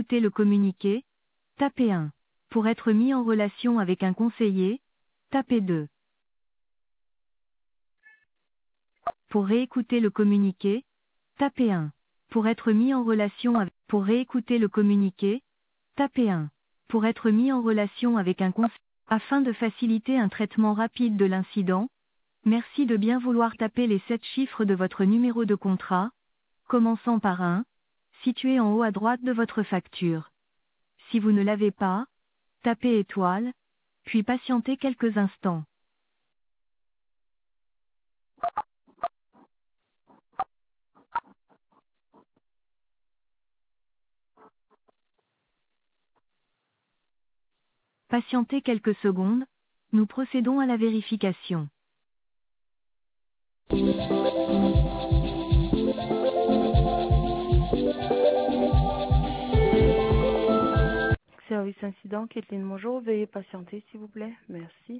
réécouter le communiqué, tapez 1. Pour être mis en relation avec un conseiller, tapez 2. Pour réécouter le communiqué, tapez 1. Pour être mis en relation avec... Pour réécouter le communiqué, tapez 1. Pour être mis en relation avec un conseiller. Afin de faciliter un traitement rapide de l'incident, merci de bien vouloir taper les 7 chiffres de votre numéro de contrat, commençant par 1, situé en haut à droite de votre facture. Si vous ne l'avez pas, tapez étoile, puis patientez quelques instants. Patientez quelques secondes, nous procédons à la vérification. Service incident, Kathleen, bonjour. Veuillez patienter, s'il vous plaît. Merci.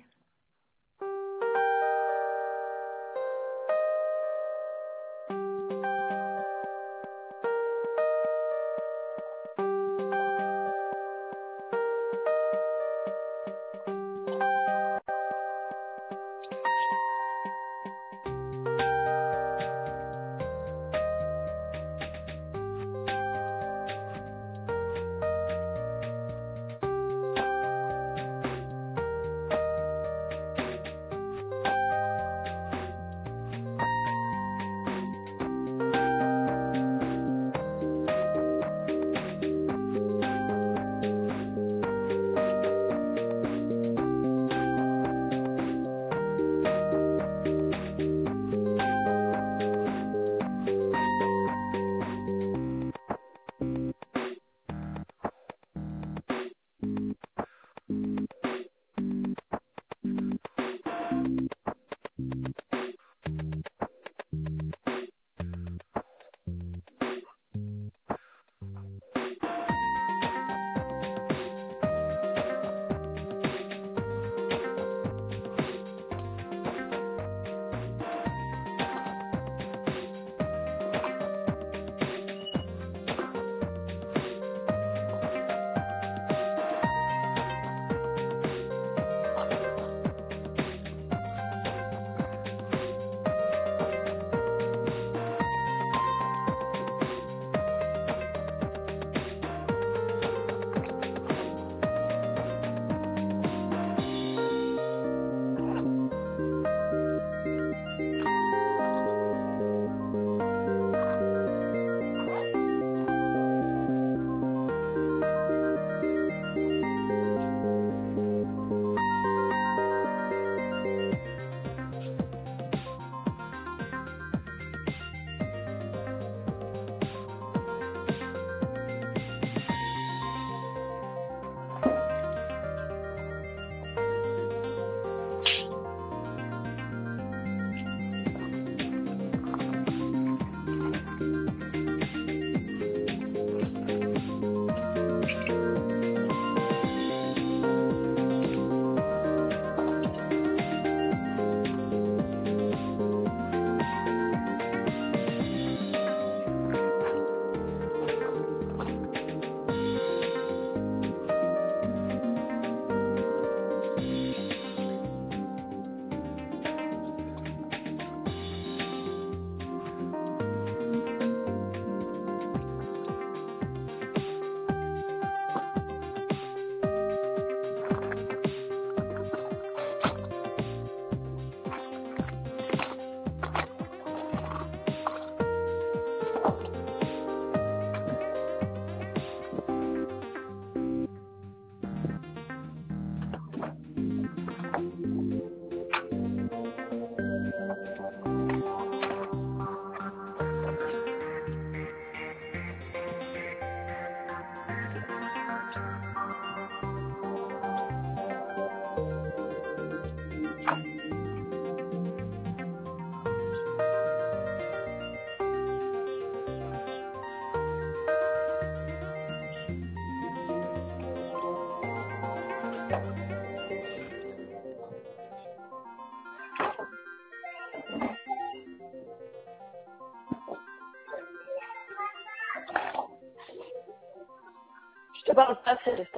parle pas, Célestin.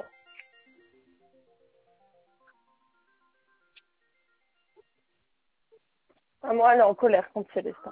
Moi, elle est en colère contre Célestin.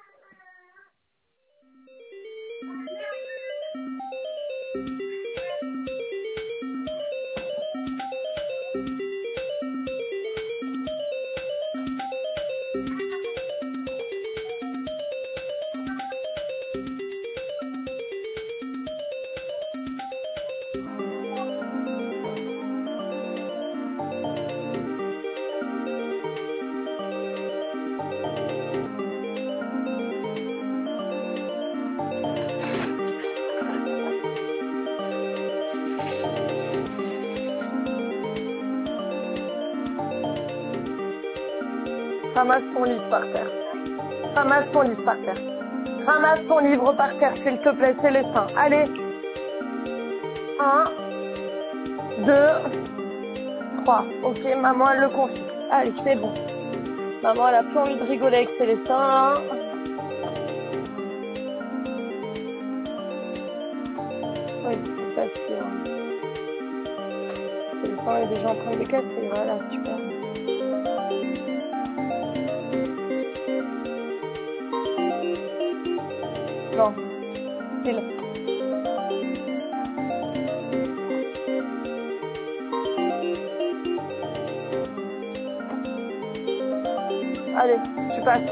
Ramasse ton livre par terre. Ramasse ton livre par terre. Ramasse ton livre par terre, s'il te plaît, Célestin. Allez. 1, 2, 3. Ok, maman, elle le confie. Allez, c'est bon. Maman, elle a plus envie de rigoler avec Célestin. Oui, c'est parce que Célestin est déjà en train de décasser. Voilà, super. Non, c'est là. Allez, tu passes.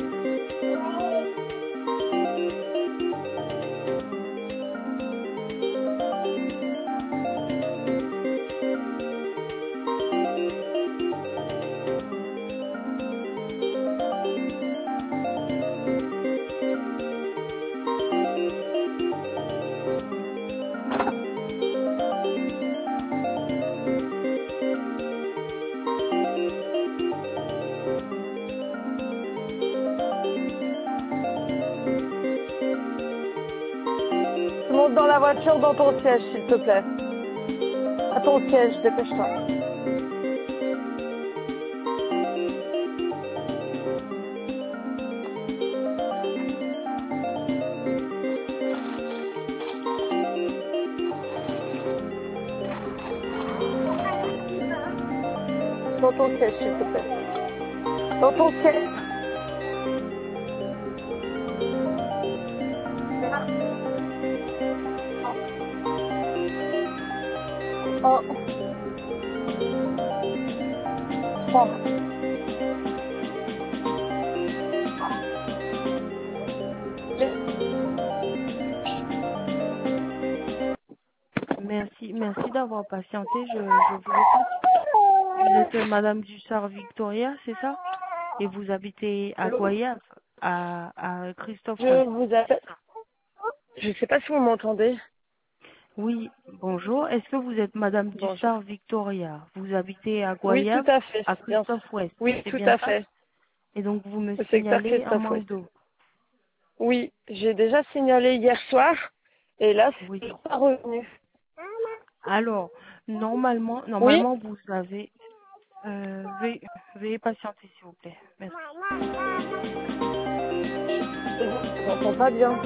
Monte dans la voiture, dans ton siège, s'il te plaît. À ton siège, dépêche-toi. Dans ton siège, s'il te plaît. Dans ton siège. Un, 3. Merci d'avoir patienté. Je vous écoute. Vous êtes Madame Dussart Victoria, c'est ça? Et vous habitez à Goyave, à Christophe Je West. vous appelle. Je sais pas si vous m'entendez. Oui, bonjour. Est-ce que vous êtes Madame Bonjour. Dussart Victoria? Vous habitez à Oui, tout Goyave, à fait. à Bien sûr. Christophe West. Oui, C'est tout bien à ça? fait. Et donc vous me Le secteur signalez un Christophe manque West. d'eau. Oui, j'ai déjà signalé hier soir. Et là, Oui. c'est pas revenu. Alors, normalement, Oui. vous avez... veuillez patienter, s'il vous plaît. Merci. Je n'entends pas bien.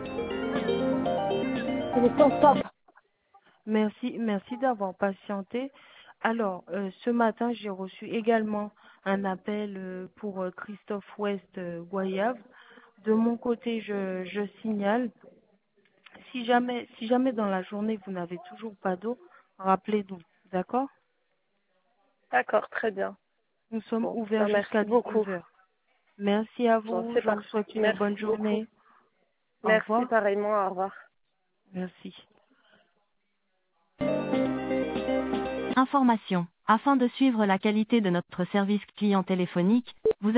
Il est sans stop. Merci d'avoir patienté. Alors, ce matin, j'ai reçu également un appel pour Christophe West Goyave. De mon côté, je signale. Si jamais dans la journée vous n'avez toujours pas d'eau, rappelez-nous, d'accord? D'accord, très bien. Nous sommes Bon, ouverts jusqu'à merci beaucoup. 19 heures. Merci à Bon, vous, c'est je vous parfait. souhaite une Merci bonne beaucoup. journée. Au Merci revoir. pareillement. Au revoir. Merci. Information. Afin de suivre la qualité de notre service client téléphonique, vous